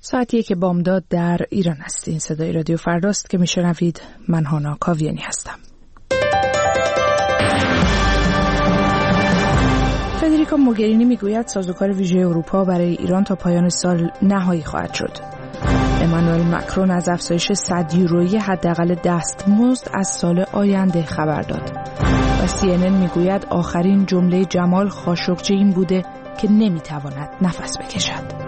ساعتیه که بامداد در ایران است. این صدای رادیو فرداست که میشنوید. من هانا کاویانی هستم. فدریکا موگرینی میگوید سازوکار ویژه اروپا برای ایران تا پایان سال نهایی خواهد شد. امانوئل مکرون از افزایش 100 یورویی حداقل دستمزد از سال آینده خبر داد. و CNN میگوید آخرین جمله جمال خاشقجی این بوده که نمیتواند نفس بکشد.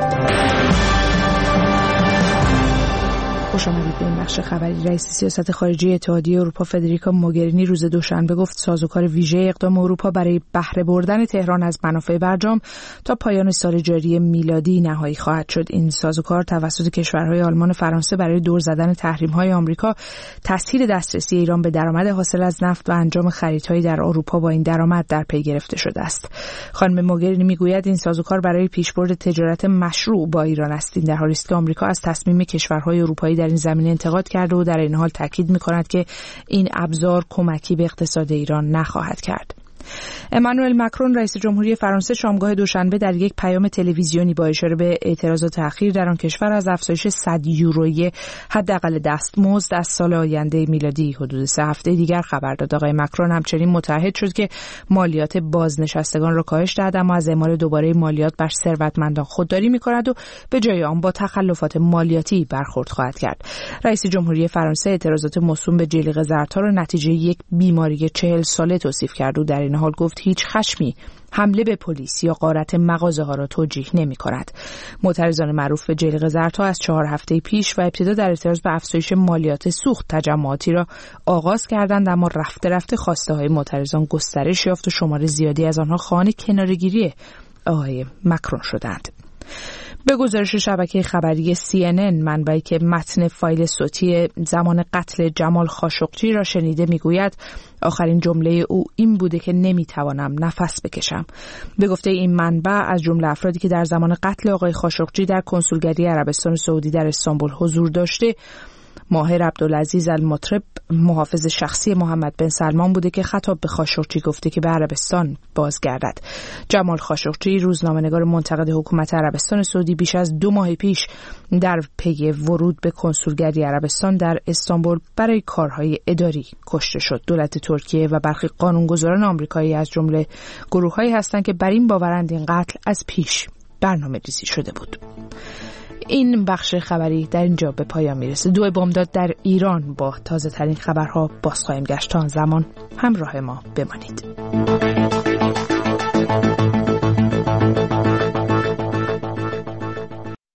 خوش آمدید به این بخش خبری. رئیس سیاست خارجی اتحادیه اروپا فدریکا موگرینی روز دوشنبه گفت سازوکار ویژه اقدام اروپا برای بهره بردن تهران از منافع برجام تا پایان سال جاری میلادی نهایی خواهد شد. این سازوکار توسط کشورهای آلمان و فرانسه برای دور زدن تحریم‌های آمریکا، تسهیل دسترسی ایران به درآمد حاصل از نفت و انجام خریدهایی در اروپا با این درآمد در پی گرفته شده است. خانم موگرینی میگوید این سازوکار برای پیشبرد تجارت مشروع با ایران است. این در حالی است که آمریکا از تصمیم کشورهای اروپایی در این زمینه انتقاد کرده و در این حال تاکید می‌کند که این ابزار کمکی به اقتصاد ایران نخواهد کرد. امانوئل مکرون رئیس جمهوری فرانسه شامگاه دوشنبه در یک پیام تلویزیونی با اشاره به اعتراضات اخیر در آن کشور از افزایش 100 یورویی حداقل دستمزد از سال آینده میلادی حدود 3 هفته دیگر خبر داد. آقای مکرون همچنین متعهد شد که مالیات بازنشستگان را کاهش دهد، اما از اعمال دوباره مالیات بر ثروتمندان خودداری می‌کند و به جای آن با تخلفات مالیاتی برخورد خواهد کرد. رئیس جمهوری فرانسه اعتراضات موسوم به جلیقه زردها را نتیجه یک بیماری 40 ساله توصیف کرد و در این حال گفت هیچ خشمی حمله به پلیس یا غارت مغازه‌ها را توجیه نمی‌کند. معترضان معروف به جلیقه زردها از 4 هفته پیش و ابتدا در اعتراض به افزایش مالیات سوخت تجمعاتی را آغاز کردند، اما رفته رفته خواسته‌های معترضان گسترش یافت و شمار زیادی از آنها خواهان کناره‌گیری آقای مکرون شدند. به گزارش شبکه خبری CNN، منبعی که متن فایل صوتی زمان قتل جمال خاشقجی را شنیده میگوید آخرین جمله او این بوده که نمیتوانم نفس بکشم. به گفته این منبع از جمله افرادی که در زمان قتل آقای خاشقجی در کنسولگری عربستان سعودی در استانبول حضور داشته، ماهر عبدالعزیز المطرب محافظ شخصی محمد بن سلمان بوده که خطاب به خاشقجی گفته که به عربستان بازگردد. جمال خاشقجی روزنامه‌نگار منتقد حکومت عربستان سعودی بیش از 2 ماه پیش در پی ورود به کنسولگری عربستان در استانبول برای کارهای اداری کشته شد. دولت ترکیه و برخی قانونگذاران آمریکایی از جمله گروه‌هایی هستند که بر این باورند این قتل از پیش برنامه‌ریزی شده بود. این بخش خبری در اینجا به پایان میرسه. 2 بامداد در ایران با تازه ترین خبرها باز خواهیم گشت. تا آن زمان همراه ما بمانید.